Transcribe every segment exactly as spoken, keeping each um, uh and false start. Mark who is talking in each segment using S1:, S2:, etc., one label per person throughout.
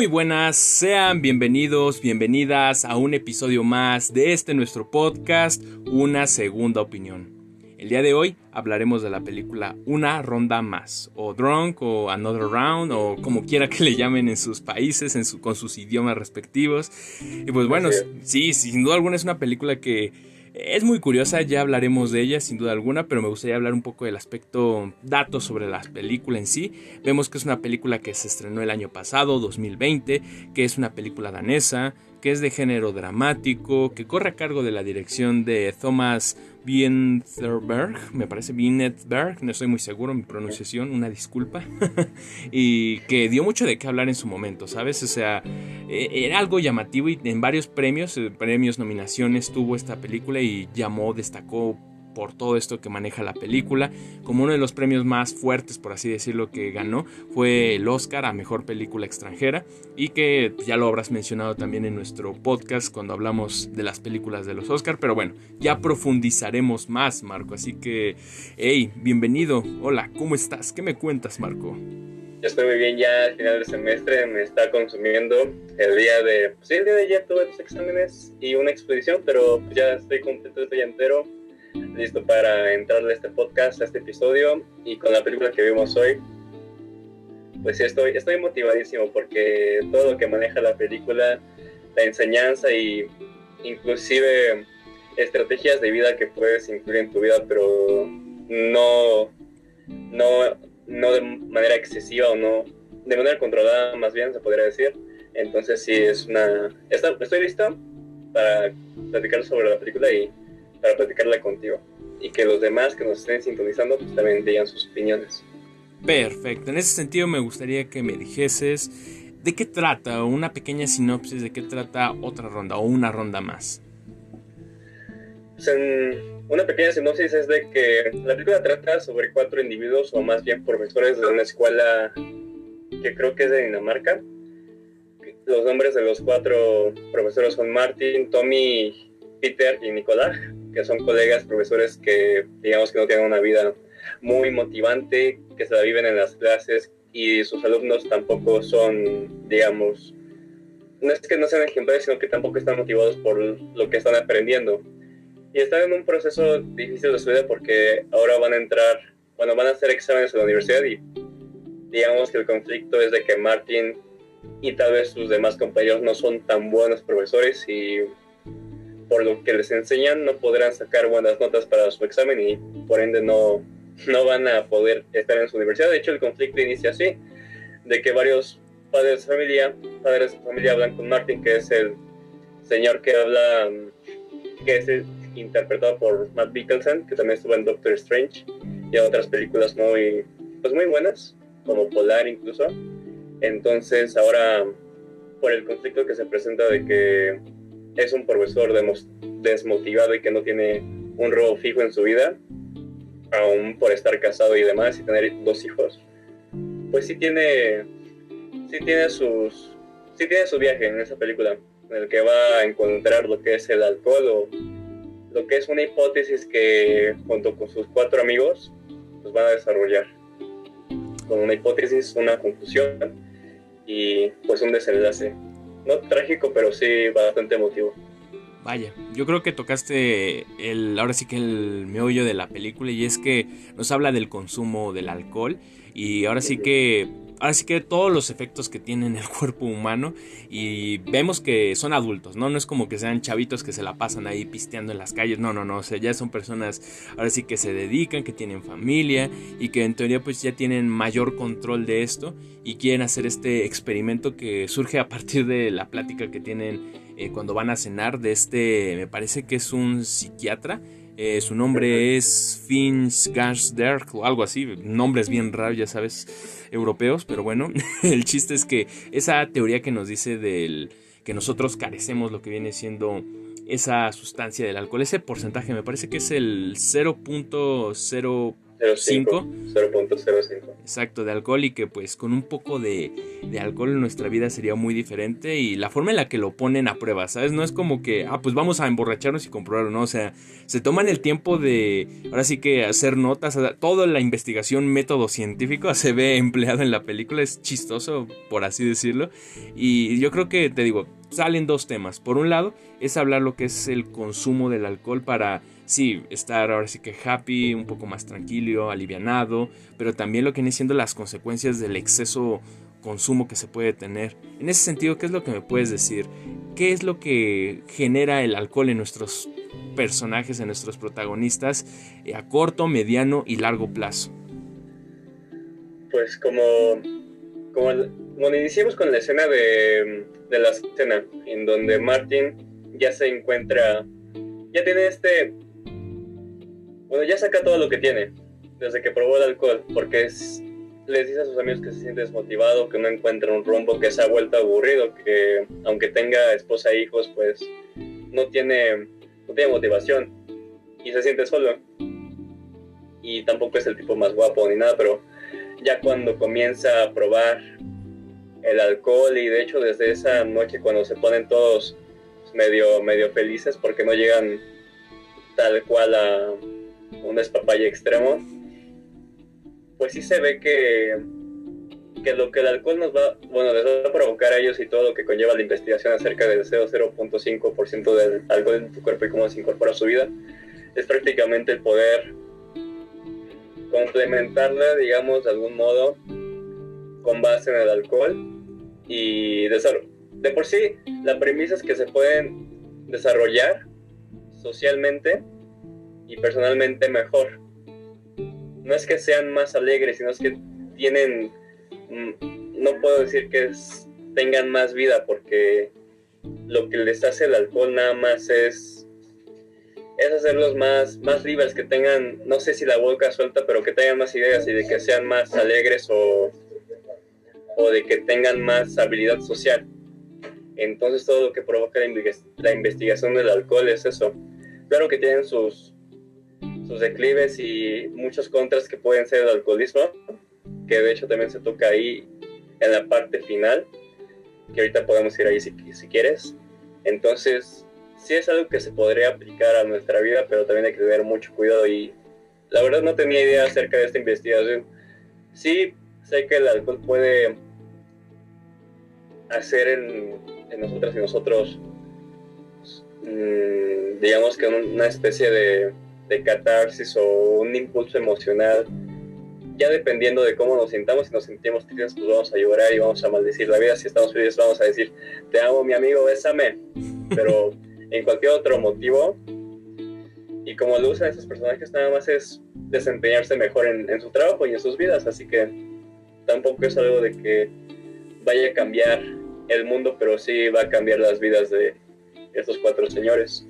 S1: Muy buenas, sean bienvenidos, bienvenidas a un episodio más de este nuestro podcast, Una Segunda Opinión. El día de hoy hablaremos de la película Una Ronda Más, o Drunk, o Another Round, o como quiera que le llamen en sus países, en su, con sus idiomas respectivos. Y pues bueno, sí, sin duda alguna es una película que es muy curiosa, ya hablaremos de ella sin duda alguna, pero me gustaría hablar un poco del aspecto, datos sobre la película en sí. Vemos que es una película que se estrenó el año pasado, dos mil veinte, que es una película danesa, que es de género dramático, que corre a cargo de la dirección de Thomas Vinterberg, me parece Vinterberg, no estoy muy seguro en mi pronunciación, una disculpa, y que dio mucho de qué hablar en su momento, ¿sabes? O sea, era algo llamativo y en varios premios, premios, nominaciones tuvo esta película y llamó, destacó por todo esto que maneja la película. Como uno de los premios más fuertes, por así decirlo, que ganó fue el Oscar a Mejor Película Extranjera, y que ya lo habrás mencionado también en nuestro podcast cuando hablamos de las películas de los Oscar, pero bueno, ya profundizaremos más, Marco, así que, hey, bienvenido, hola, ¿cómo estás? ¿Qué me cuentas, Marco?
S2: Yo estoy muy bien, ya al final del semestre me está consumiendo el día de, pues sí, el día de ayer tuve dos exámenes y una expedición, pero pues ya estoy completo, estoy entero, listo para entrarle a este podcast, a este episodio, y con la película que vimos hoy, pues sí, estoy, estoy motivadísimo porque todo lo que maneja la película, la enseñanza y inclusive estrategias de vida que puedes incluir en tu vida, pero no, no, no de manera excesiva o no, de manera controlada más bien se podría decir. Entonces sí, es una, estoy listo para platicar sobre la película y para platicarla contigo, y que los demás que nos estén sintonizando pues también digan sus opiniones.
S1: Perfecto, en ese sentido me gustaría que me dijeses de qué trata, o una pequeña sinopsis de qué trata Otra Ronda o Una Ronda Más.
S2: Pues en una pequeña sinopsis es de que la película trata sobre cuatro individuos, o más bien profesores de una escuela que creo que es de Dinamarca. Los nombres de los cuatro profesores son Martin, Tommy, Peter y Nicolás, que son colegas profesores que digamos que no tienen una vida muy motivante, que se la viven en las clases, y sus alumnos tampoco son, digamos, no es que no sean ejemplares, sino que tampoco están motivados por lo que están aprendiendo. Y están en un proceso difícil de su vida porque ahora van a entrar, bueno, van a hacer exámenes en la universidad, y digamos que el conflicto es de que Martin y tal vez sus demás compañeros no son tan buenos profesores, y por lo que les enseñan no podrán sacar buenas notas para su examen, y por ende no, no van a poder estar en su universidad. De hecho, el conflicto inicia así, de que varios padres de familia, padres de familia hablan con Martin, que es el señor que habla, que es interpretado por Matt Mikkelsen, que también estuvo en Doctor Strange y en otras películas muy, pues muy buenas, como Polar incluso. Entonces ahora, por el conflicto que se presenta de que es un profesor desmotivado y que no tiene un rol fijo en su vida, aún por estar casado y demás y tener dos hijos, pues sí tiene, sí tiene sus, sí tiene su viaje en esa película, en el que va a encontrar lo que es el alcohol, o lo que es una hipótesis que junto con sus cuatro amigos pues van a desarrollar, con una hipótesis, una conclusión y pues un desenlace, no trágico, pero sí bastante emotivo.
S1: Vaya, yo creo que tocaste el, ahora sí que el meollo de la película, y es que nos habla del consumo del alcohol, y ahora sí que ahora sí que todos los efectos que tiene en el cuerpo humano, y vemos que son adultos, ¿no? No es como que sean chavitos que se la pasan ahí pisteando en las calles, no, no, no, o sea, ya son personas ahora sí que se dedican, que tienen familia, y que en teoría pues ya tienen mayor control de esto, y quieren hacer este experimento que surge a partir de la plática que tienen eh, cuando van a cenar de este, me parece que es un psiquiatra. Eh, su nombre es Finch Garsderk o algo así, nombres bien raros, ya sabes, europeos, pero bueno, el chiste es que esa teoría que nos dice del que nosotros carecemos lo que viene siendo esa sustancia del alcohol, ese porcentaje me parece que es el cero punto cero cinco.
S2: cero punto cero cinco.
S1: Exacto, de alcohol, y que pues con un poco de, de alcohol en nuestra vida sería muy diferente, y la forma en la que lo ponen a prueba, ¿sabes? No es como que, ah, pues vamos a emborracharnos y comprobarlo, ¿no? O sea, se toman el tiempo de, ahora sí que hacer notas, toda la investigación, método científico se ve empleado en la película, es chistoso, por así decirlo, y yo creo que, te digo, salen dos temas. Por un lado, es hablar lo que es el consumo del alcohol para, sí, estar ahora sí que happy, un poco más tranquilo, alivianado, pero también lo que viene siendo las consecuencias del exceso consumo que se puede tener. En ese sentido, ¿qué es lo que me puedes decir? ¿Qué es lo que genera el alcohol en nuestros personajes, en nuestros protagonistas, eh, a corto, mediano y largo plazo?
S2: Pues como, como el, bueno, iniciamos con la escena de, de la cena, en donde Martin ya se encuentra, ya tiene este, bueno, ya saca todo lo que tiene, desde que probó el alcohol, porque es, les dice a sus amigos que se siente desmotivado, que no encuentra un rumbo, que se ha vuelto aburrido, que aunque tenga esposa e hijos, pues no tiene, no tiene motivación, y se siente solo, y tampoco es el tipo más guapo ni nada, pero ya cuando comienza a probar el alcohol, y de hecho desde esa noche cuando se ponen todos medio, medio felices porque no llegan tal cual a un despapalle extremo, pues sí se ve que, que lo que el alcohol nos va, bueno, les va a provocar a ellos, y todo lo que conlleva la investigación acerca del cero punto cinco por ciento del alcohol en tu cuerpo y cómo se incorpora a su vida, es prácticamente el poder complementarla, digamos, de algún modo, con base en el alcohol, y de, de por sí la premisa es que se pueden desarrollar socialmente y personalmente mejor. No es que sean más alegres, sino es que tienen, no puedo decir que es, tengan más vida, porque lo que les hace el alcohol nada más es es hacerlos más, más libres, que tengan, no sé si la boca suelta, pero que tengan más ideas, y de que sean más alegres, o, o de que tengan más habilidad social. Entonces todo lo que provoca la, la investigación del alcohol es eso. Claro que tienen sus, sus declives y muchos contras que pueden ser el alcoholismo, que de hecho también se toca ahí en la parte final, que ahorita podemos ir ahí si, si quieres. Entonces sí es algo que se podría aplicar a nuestra vida, pero también hay que tener mucho cuidado, y la verdad no tenía idea acerca de esta investigación. Sí sé que el alcohol puede hacer en, en nosotras y nosotros, mmm, digamos que una especie de, de catarsis o un impulso emocional, ya dependiendo de cómo nos sintamos. Si nos sentimos tristes, pues vamos a llorar y vamos a maldecir la vida. Si estamos felices, vamos a decir, te amo, mi amigo, bésame. Pero en cualquier otro motivo, y como lo usan esos personajes, nada más es desempeñarse mejor en, en su trabajo y en sus vidas, así que tampoco es algo de que vaya a cambiar el mundo, pero sí va a cambiar las vidas de estos cuatro señores.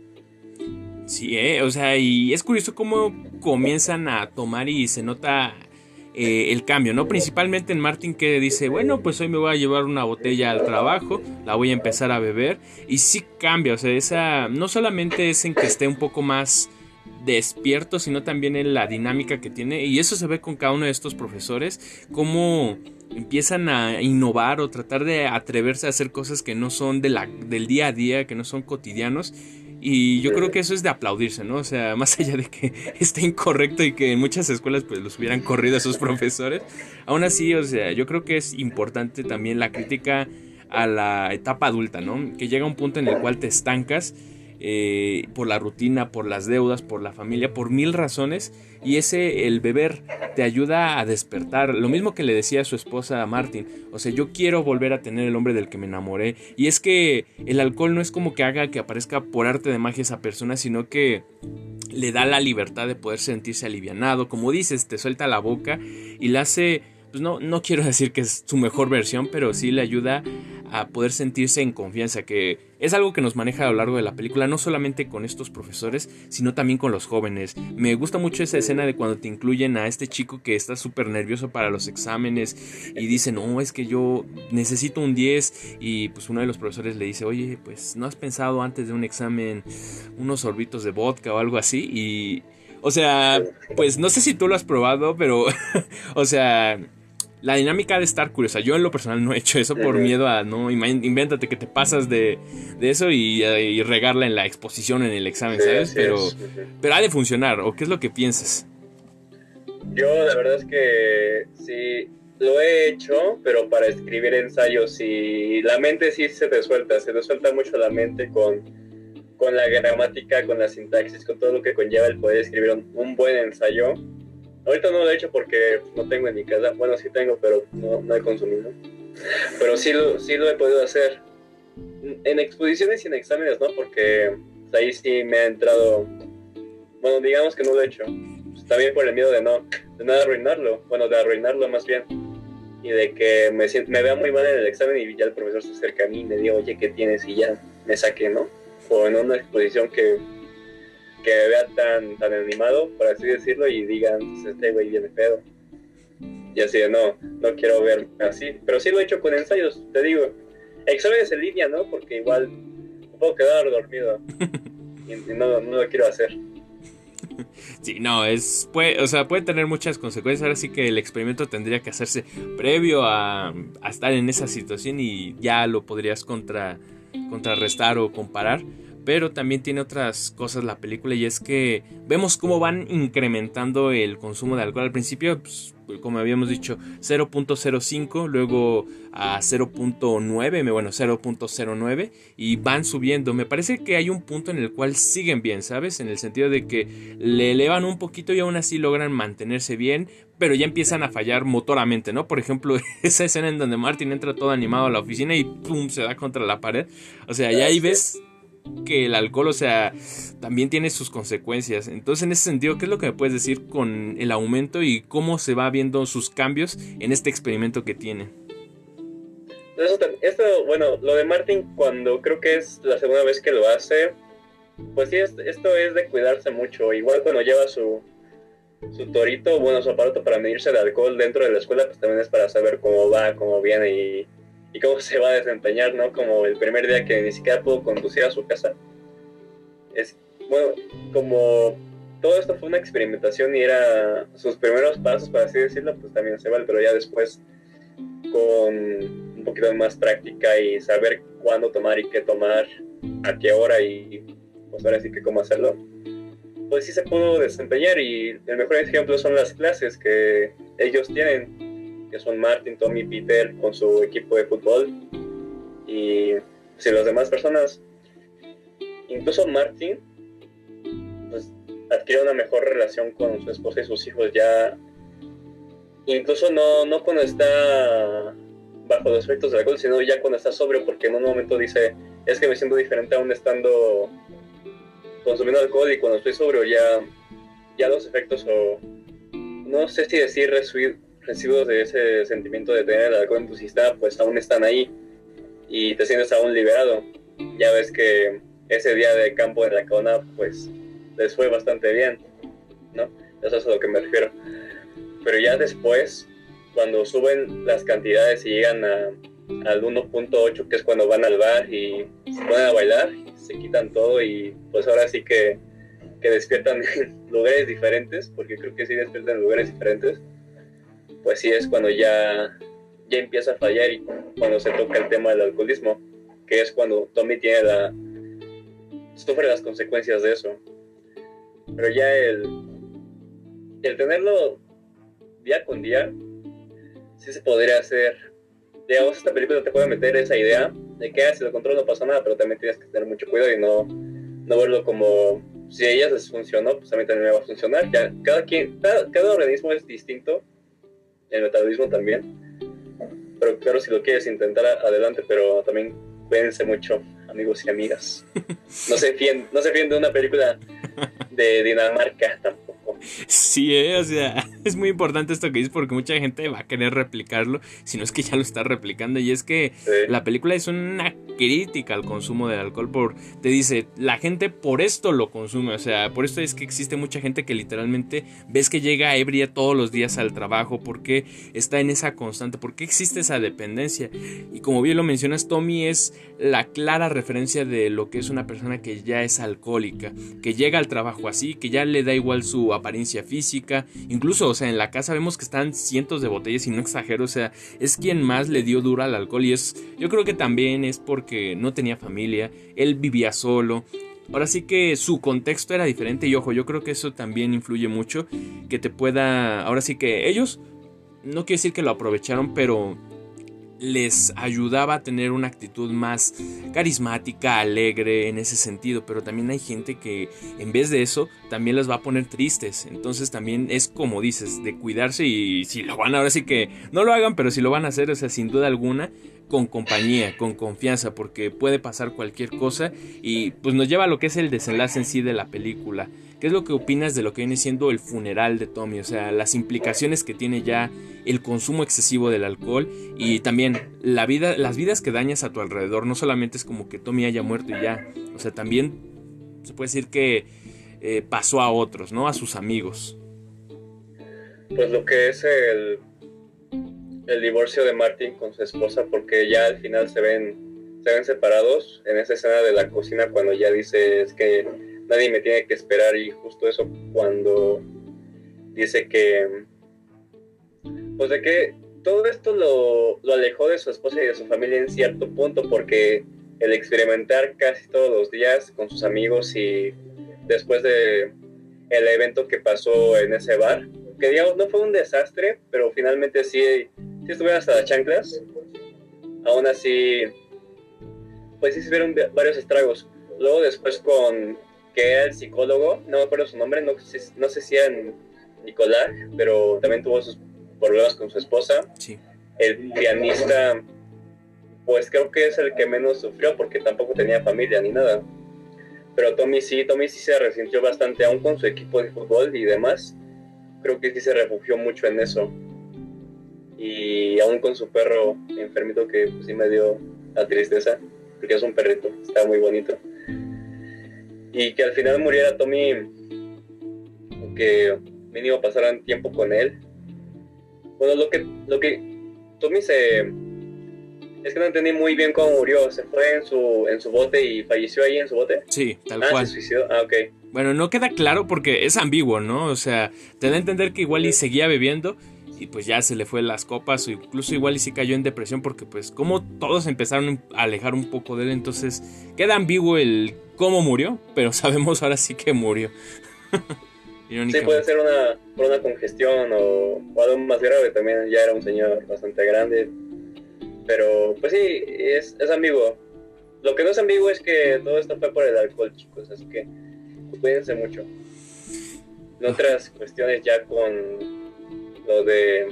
S1: Sí, eh, o sea, y es curioso cómo comienzan a tomar y se nota Eh, el cambio, ¿no? Principalmente en Martin, que dice, bueno, pues hoy me voy a llevar una botella al trabajo, la voy a empezar a beber, y sí cambia, o sea, esa no solamente es en que esté un poco más despierto, sino también en la dinámica que tiene, y eso se ve con cada uno de estos profesores, cómo empiezan a innovar o tratar de atreverse a hacer cosas que no son de la, del día a día, que no son cotidianos. Y yo creo que eso es de aplaudirse, ¿no? O sea, más allá de que esté incorrecto y que en muchas escuelas pues los hubieran corrido a sus profesores, aún así, o sea, yo creo que es importante también la crítica a la etapa adulta, ¿no? Que llega un punto en el cual te estancas eh, por la rutina, por las deudas, por la familia, por mil razones, y ese, el beber, te ayuda a despertar. Lo mismo que le decía a su esposa a Martin, o sea, yo quiero volver a tener el hombre del que me enamoré, y es que el alcohol no es como que haga que aparezca por arte de magia esa persona, sino que le da la libertad de poder sentirse alivianado, como dices, te suelta la boca y le hace, pues no, no quiero decir que es su mejor versión, pero sí le ayuda a poder sentirse en confianza, que es algo que nos maneja a lo largo de la película, no solamente con estos profesores, sino también con los jóvenes. Me gusta mucho esa escena de cuando te incluyen a este chico que está súper nervioso para los exámenes y dice, no, es que yo necesito un diez, y pues uno de los profesores le dice, oye, pues ¿no has pensado antes de un examen unos sorbitos de vodka o algo así? Y O sea, pues no sé si tú lo has probado, pero, o sea, la dinámica ha de estar curiosa. Yo en lo personal no he hecho eso por uh-huh. miedo a, no, invéntate que te pasas de, de eso y, y regarla en la exposición, en el examen, sí, ¿sabes? Pero, uh-huh. pero ha de funcionar, ¿o qué es lo que piensas?
S2: Yo la verdad es que sí, lo he hecho, pero para escribir ensayos y la mente sí se te suelta, se te suelta mucho la mente con, con la gramática, con la sintaxis, con todo lo que conlleva el poder escribir un, un buen ensayo. Ahorita no lo he hecho porque no tengo en mi casa, bueno sí tengo, pero no, no he consumido. Pero sí lo, sí lo he podido hacer en exposiciones y en exámenes, ¿no? Porque ahí sí me ha entrado, bueno, digamos que no lo he hecho. También por el miedo de no, de no arruinarlo, bueno, de arruinarlo más bien, y de que me, me vea muy mal en el examen y ya el profesor se acerca a mí y me diga, oye, ¿qué tienes? Y ya me saque, ¿no? O en una exposición que, que me vea tan, tan animado, por así decirlo, y digan, este güey viene pedo. Y así de, no, no quiero verme así. Pero sí lo he hecho con ensayos, te digo. Exámenes en línea, ¿no? Porque igual me puedo quedar dormido y, y no, no lo quiero hacer.
S1: Sí, no, es puede, o sea, puede tener muchas consecuencias. Ahora sí que el experimento tendría que hacerse previo a, a estar en esa situación y ya lo podrías contra, contrarrestar o comparar. Pero también tiene otras cosas la película, y es que vemos cómo van incrementando el consumo de alcohol. Al principio, pues, como habíamos dicho, cero punto cero cinco, luego a cero punto nueve, bueno, cero punto cero nueve, y van subiendo. Me parece que hay un punto en el cual siguen bien, ¿sabes? En el sentido de que le elevan un poquito y aún así logran mantenerse bien, pero ya empiezan a fallar motoramente, ¿no? Por ejemplo, esa escena en donde Martin entra todo animado a la oficina y ¡pum!, se da contra la pared. O sea, ya ahí ves que el alcohol, o sea, también tiene sus consecuencias. Entonces, en ese sentido, ¿qué es lo que me puedes decir con el aumento y cómo se va viendo sus cambios en este experimento que tiene?
S2: Eso, esto, bueno, lo de Martin, cuando creo que es la segunda vez que lo hace, pues sí, esto es de cuidarse mucho. Igual cuando lleva su, su torito, bueno, su aparato para medirse el alcohol dentro de la escuela, pues también es para saber cómo va, cómo viene y y cómo se va a desempeñar, ¿no? Como el primer día que ni siquiera pudo conducir a su casa. Es, bueno, como todo esto fue una experimentación y era sus primeros pasos, para así decirlo, pues también se vale, pero ya después con un poquito más práctica y saber cuándo tomar y qué tomar, a qué hora y pues ahora sí que cómo hacerlo, pues sí se pudo desempeñar. Y el mejor ejemplo son las clases que ellos tienen, que son Martin, Tommy, Peter con su equipo de fútbol y si las demás personas, incluso Martin, pues adquiere una mejor relación con su esposa y sus hijos ya, incluso no, no cuando está bajo los efectos del alcohol, sino ya cuando está sobrio, porque en un momento dice, es que me siento diferente aún estando consumiendo alcohol, y cuando estoy sobrio ya, ya los efectos, o no sé si decir residuos residuos de ese sentimiento de tener el alcohol en tu sistema, pues aún están ahí y te sientes aún liberado. Ya ves que ese día de campo en la Cona, pues les fue bastante bien, ¿no? Eso es a lo que me refiero. Pero ya después, cuando suben las cantidades y llegan a, al uno punto ocho, que es cuando van al bar y se ponen a bailar, se quitan todo y pues ahora sí que, que despiertan en lugares diferentes, porque creo que sí despiertan en lugares diferentes, pues sí es cuando ya, ya empieza a fallar y cuando se toca el tema del alcoholismo, que es cuando Tommy tiene la, sufre las consecuencias de eso. Pero ya el, el tenerlo día con día, sí se podría hacer. Digamos, esta película te puede meter esa idea de que ah, si lo controlas no pasa nada, pero también tienes que tener mucho cuidado y no, no verlo como si a ellas les funcionó, pues a mí también me va a funcionar. Ya, cada, quien, cada, cada organismo es distinto, el metabolismo también, pero claro, si lo quieres intentar, adelante, pero también cuídense mucho, amigos y amigas. No se fíen, no se fíen de una película de Dinamarca tampoco.
S1: Sí, eh, o sea, es muy importante esto que dices porque mucha gente va a querer replicarlo, si no es que ya lo está replicando. Y es que sí. La película es una crítica al consumo del alcohol. Por, te dice, la gente por esto lo consume. O sea, por esto es que existe mucha gente que literalmente ves que llega ebria todos los días al trabajo porque está en esa constante, porque existe esa dependencia. Y como bien lo mencionas, Tommy es la clara referencia de lo que es una persona que ya es alcohólica, que llega al trabajo así, que ya le da igual su apariencia física. Incluso, o sea, en la casa vemos que están cientos de botellas y no exagero, o sea, es quien más le dio duro al alcohol. Y es, yo creo que también es porque no tenía familia, él vivía solo. Ahora sí que su contexto era diferente y ojo, yo creo que eso también influye mucho, que te pueda, ahora sí que ellos, no quiero decir que lo aprovecharon, pero les ayudaba a tener una actitud más carismática, alegre en ese sentido. Pero también hay gente que en vez de eso también les va a poner tristes. Entonces también es como dices, de cuidarse. Y si lo van a, ahora sí que no lo hagan, pero si lo van a hacer, o sea, sin duda alguna, con compañía, con confianza, porque puede pasar cualquier cosa. Y pues nos lleva a lo que es el desenlace en sí de la película. ¿Qué es lo que opinas de lo que viene siendo el funeral de Tommy? O sea, las implicaciones que tiene ya el consumo excesivo del alcohol y también la vida, las vidas que dañas a tu alrededor. No solamente es como que Tommy haya muerto y ya. O sea, también se puede decir que eh, pasó a otros, ¿no? A sus amigos.
S2: Pues lo que es el, el divorcio de Martin con su esposa, porque ya al final se ven, se ven separados en esa escena de la cocina cuando ya dice es que nadie me tiene que esperar, y justo eso cuando dice que pues de que todo esto lo, lo alejó de su esposa y de su familia en cierto punto, porque el experimentar casi todos los días con sus amigos y después de el evento que pasó en ese bar, que digamos no fue un desastre, pero finalmente sí, sí estuvieron hasta las chanclas, aún así pues sí se vieron varios estragos. Luego después con que era el psicólogo, no me acuerdo su nombre, no sé, no sé si era Nicolás, pero también tuvo sus problemas con su esposa.
S1: Sí.
S2: El pianista, pues creo que es el que menos sufrió porque tampoco tenía familia ni nada. Pero Tommy sí, Tommy sí se resintió bastante, aún con su equipo de fútbol y demás. Creo que sí se refugió mucho en eso. Y aún con su perro enfermito, que pues, sí me dio la tristeza, porque es un perrito, está muy bonito. Y que al final muriera Tommy, que mínimo pasaran tiempo con él. Bueno, lo que, lo que Tommy se... Es que no entendí muy bien cómo murió. ¿Se fue en su, en su bote y falleció ahí en su bote?
S1: Sí, tal
S2: ah,
S1: cual.
S2: ¿Se suicidó? Ah, ok.
S1: Bueno, no queda claro porque es ambiguo, ¿no? O sea, te da a entender que igual y seguía bebiendo y pues ya se le fue las copas, o incluso igual y sí cayó en depresión porque pues como todos empezaron a alejar un poco de él. Entonces queda ambiguo el cómo murió, pero sabemos ahora sí que murió.
S2: Sí, puede ser una, por una congestión o, o algo más grave. También ya era un señor bastante grande. Pero pues sí, es, es ambiguo. Lo que no es ambiguo es que todo esto fue por el alcohol, chicos. Así que cuídense mucho. En otras cuestiones ya con lo de...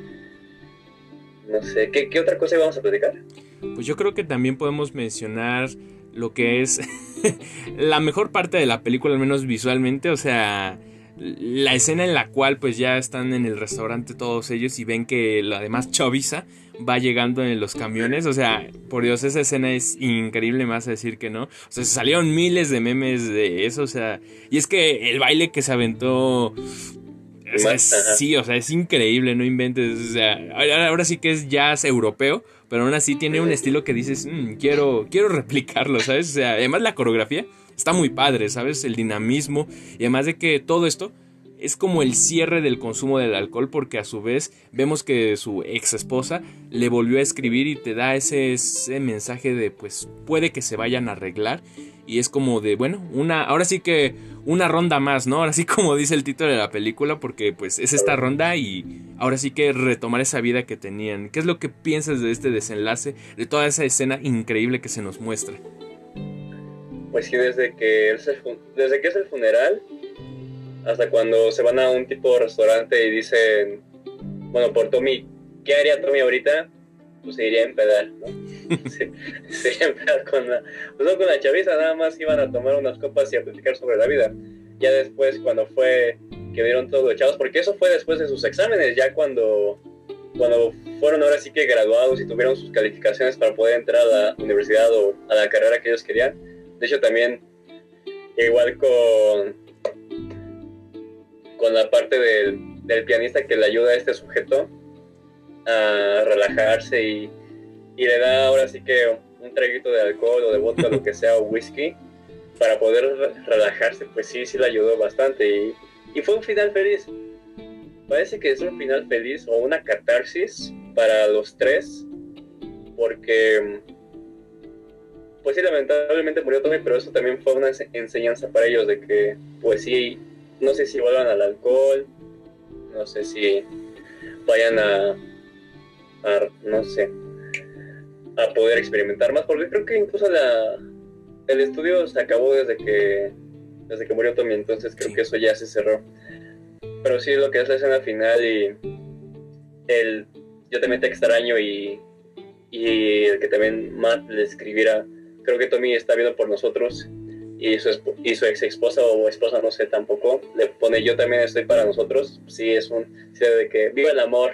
S2: No sé, ¿qué, qué otra cosa íbamos a platicar?
S1: Pues yo creo que también podemos mencionar lo que es la mejor parte de la película, al menos visualmente. O sea, la escena en la cual pues ya están en el restaurante todos ellos y ven que la demás chaviza va llegando en los camiones. O sea, por Dios, esa escena es increíble, me vas a decir que no. O sea, salieron miles de memes de eso. O sea, y es que el baile que se aventó... O sea, es, sí, o sea, es increíble, no inventes. O sea, ahora, ahora sí que es jazz europeo, pero aún así tiene un estilo que dices, mmm, quiero, quiero replicarlo, ¿sabes? O sea, además la coreografía está muy padre, ¿sabes? El dinamismo, y además de que todo esto es como el cierre del consumo del alcohol, porque a su vez vemos que su ex esposa le volvió a escribir y te da ese, ese mensaje de pues puede que se vayan a arreglar. Y es como de, bueno, una, ahora sí que una ronda más, ¿no? Ahora sí como dice el título de la película, porque pues es esta ronda y ahora sí que retomar esa vida que tenían. ¿Qué es lo que piensas de este desenlace, de toda esa escena increíble que se nos muestra?
S2: Pues sí, desde que es el, desde que es el funeral hasta cuando se van a un tipo de restaurante y dicen, bueno, por Tommy, ¿qué haría Tommy ahorita? Pues se iría a empedar, ¿no? se, se iría a empedar con la, pues no con la chaviza, nada más iban a tomar unas copas y a platicar sobre la vida. Ya después, cuando fue que dieron todos los chavos, porque eso fue después de sus exámenes, ya cuando, cuando fueron ahora sí que graduados y tuvieron sus calificaciones para poder entrar a la universidad o a la carrera que ellos querían. De hecho, también igual con, con la parte del, del pianista que le ayuda a este sujeto a relajarse y, y le da ahora sí que un traguito de alcohol o de vodka, lo que sea, o whisky, para poder relajarse, pues sí, sí le ayudó bastante. Y, y fue un final feliz. Parece que es un final feliz o una catarsis para los tres, porque pues sí, lamentablemente murió Tommy, pero eso también fue una enseñanza para ellos de que, pues sí, no sé si vuelvan al alcohol, no sé si vayan a, a no sé, a poder experimentar más, porque creo que incluso la, el estudio se acabó desde que desde que murió Tommy, entonces creo sí. que eso ya se cerró. Pero sí, lo que es la escena final y el yo también te extraño y, y el que también Matt le escribiera, creo que Tommy está viendo por nosotros, y su, y su ex esposa o esposa, no sé tampoco, le pone yo también estoy para nosotros. Sí, es un sí, de que viva el amor,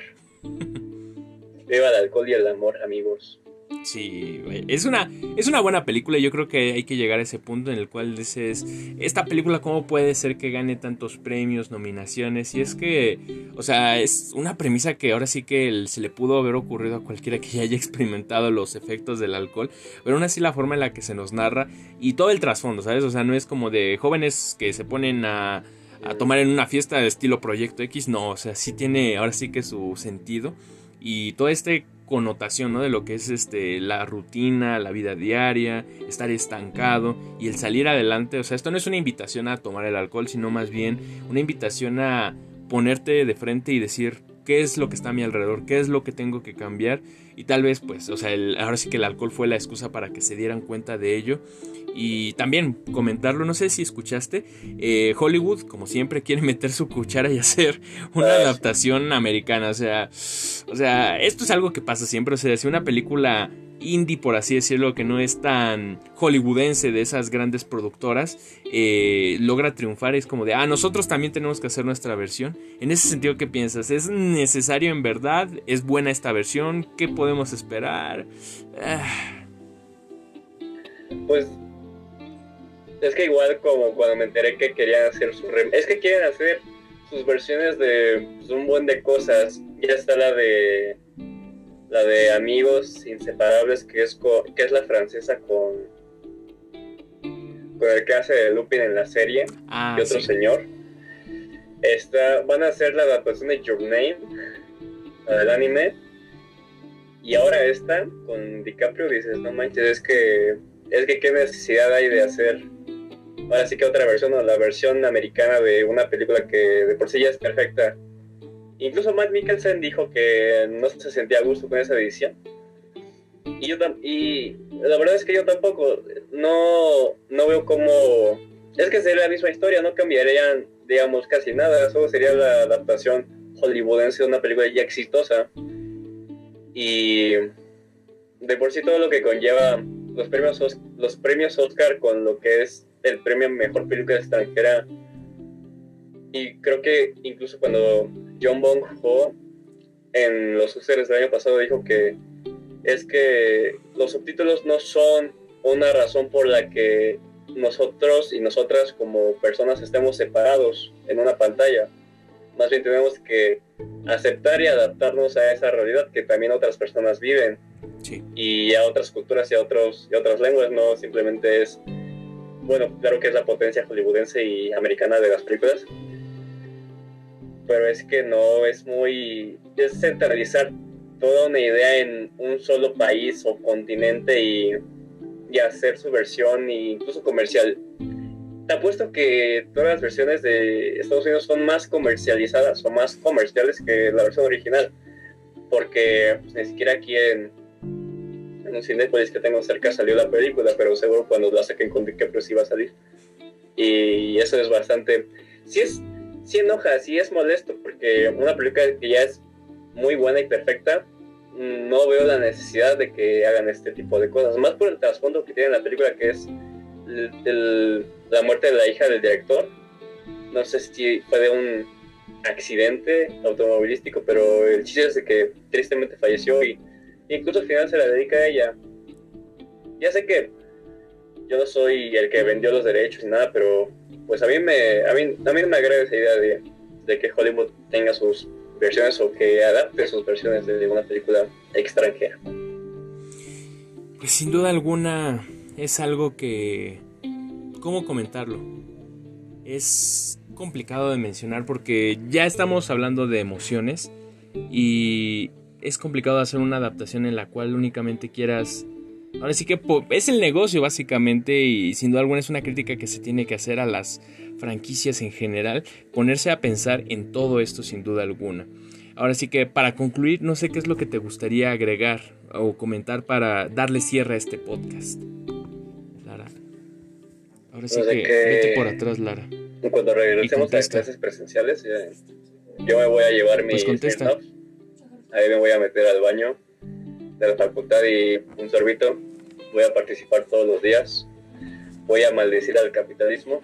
S2: viva el alcohol y el amor, amigos.
S1: Sí, es una, es una buena película. Yo creo que hay que llegar a ese punto en el cual dices, esta película cómo puede ser que gane tantos premios, nominaciones. Y es que, o sea, es una premisa que ahora sí que el, se le pudo haber ocurrido a cualquiera que ya haya experimentado los efectos del alcohol, pero aún así la forma en la que se nos narra y todo el trasfondo, ¿sabes? O sea, no es como de jóvenes que se ponen a, a tomar en una fiesta de estilo Proyecto X. No, o sea, sí tiene ahora sí que su sentido y todo este connotación, ¿no? De lo que es este la rutina, la vida diaria, estar estancado y el salir adelante. O sea, esto no es una invitación a tomar el alcohol, sino más bien una invitación a ponerte de frente y decir qué es lo que está a mi alrededor, qué es lo que tengo que cambiar. Y tal vez, pues, o sea, el, ahora sí que el alcohol fue la excusa para que se dieran cuenta de ello. Y también comentarlo, no sé si escuchaste, eh, Hollywood, como siempre, quiere meter su cuchara y hacer una adaptación americana. O sea, o sea, esto es algo que pasa siempre. O sea, si una película indie, por así decirlo, que no es tan hollywoodense de esas grandes productoras, eh, logra triunfar, es como de, ah, nosotros también tenemos que hacer nuestra versión. En ese sentido, ¿qué piensas? ¿Es necesario en verdad? ¿Es buena esta versión? ¿Qué podemos esperar? Ah.
S2: Pues es que igual como cuando me enteré que querían hacer su rem- es que quieren hacer sus versiones de pues, un buen de cosas. Ya está la de la de Amigos Inseparables, que es co- que es la francesa con con el que hace de Lupin en la serie,
S1: ah,
S2: y otro
S1: sí.
S2: señor. Esta, van a hacer la adaptación de Your Name, la del anime, y ahora esta con DiCaprio. Dices, no manches, es que es que qué necesidad hay de hacer ahora sí que otra versión, o la versión americana de una película que de por sí ya es perfecta. Incluso Matt Mikkelsen dijo que no se sentía a gusto con esa edición. Y yo tam- y la verdad es que yo tampoco, no, no veo cómo, es que sería la misma historia, no cambiarían, digamos, casi nada, solo sería la adaptación hollywoodense de una película ya exitosa. Y de por sí todo lo que conlleva los premios, los premios Oscar con lo que es el premio Mejor Película Extranjera. Y creo que incluso cuando John Bong-ho en los Oscars del año pasado dijo que es que los subtítulos no son una razón por la que nosotros y nosotras como personas estemos separados en una pantalla. Más bien tenemos que aceptar y adaptarnos a esa realidad que también otras personas viven.
S1: Sí.
S2: Y a otras culturas y a, otros, y a otras lenguas. No simplemente es, bueno, claro que es la potencia hollywoodense y americana de las películas, pero es que no, es muy, es centralizar toda una idea en un solo país o continente y, y hacer su versión e incluso comercial. Te apuesto que todas las versiones de Estados Unidos son más comercializadas o más comerciales que la versión original, porque pues, ni siquiera aquí en, en un Cinépolis que tengo cerca salió la película, pero seguro cuando la saquen con DiCaprio sí va a salir. Y eso es bastante, sí es, sí enoja, sí es molesto, porque una película que ya es muy buena y perfecta, no veo la necesidad de que hagan este tipo de cosas, más por el trasfondo que tiene la película, que es el, el, la muerte de la hija del director, no sé si fue de un accidente automovilístico, pero el chiste es de que tristemente falleció y incluso al final se la dedica a ella. Ya sé que yo no soy el que vendió los derechos ni nada, pero pues a mí me a mí, a mí me agrada esa idea de, de que Hollywood tenga sus versiones o que adapte sus versiones de una película extranjera.
S1: Pues sin duda alguna es algo que... ¿Cómo comentarlo? Es complicado de mencionar porque ya estamos hablando de emociones y es complicado hacer una adaptación en la cual únicamente quieras... Ahora sí que es el negocio básicamente y sin duda alguna es una crítica que se tiene que hacer a las franquicias en general, ponerse a pensar en todo esto sin duda alguna. Ahora sí que para concluir, no sé qué es lo que te gustaría agregar o comentar para darle cierre a este podcast, Lara. Ahora sí que, que vete por atrás, Lara.
S2: Cuando regresemos a las clases presenciales, yo me voy a llevar mi
S1: pues contesta.
S2: Smirnoff, ahí me voy a meter al baño de la facultad y un sorbito, voy a participar todos los días, voy a maldecir al capitalismo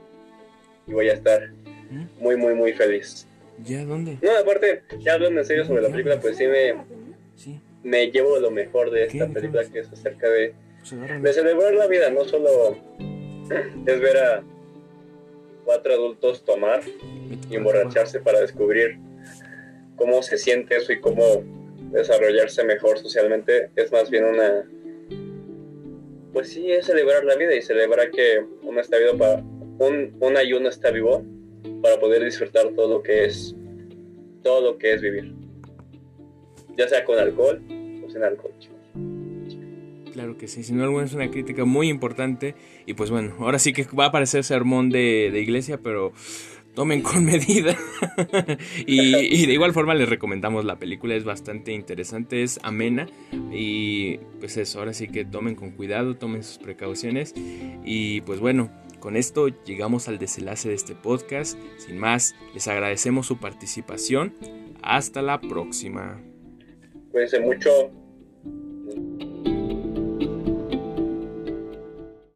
S2: y voy a estar ¿Mm? muy muy muy feliz.
S1: ¿Ya dónde?
S2: No, aparte, ya hablando en serio sobre la película, pues sí me, sí. me llevo lo mejor de esta ¿Qué? película, que es acerca de, de celebrar la vida, no solo es ver a cuatro adultos tomar y emborracharse para descubrir cómo se siente eso y cómo desarrollarse mejor socialmente, es más bien una, pues sí, es celebrar la vida y celebrar que uno está vivo para, un, una y uno está vivo para poder disfrutar todo lo que es, todo lo que es vivir, ya sea con alcohol o sin alcohol, chicos.
S1: Claro que sí, sin duda alguna es una crítica muy importante y pues bueno, ahora sí que va a parecer sermón de, de iglesia, pero tomen con medida. y, y de igual forma les recomendamos la película, es bastante interesante, es amena y pues eso, ahora sí que tomen con cuidado, tomen sus precauciones y pues bueno, con esto llegamos al desenlace de este podcast. Sin más, les agradecemos su participación. Hasta la próxima.
S2: Cuídense mucho.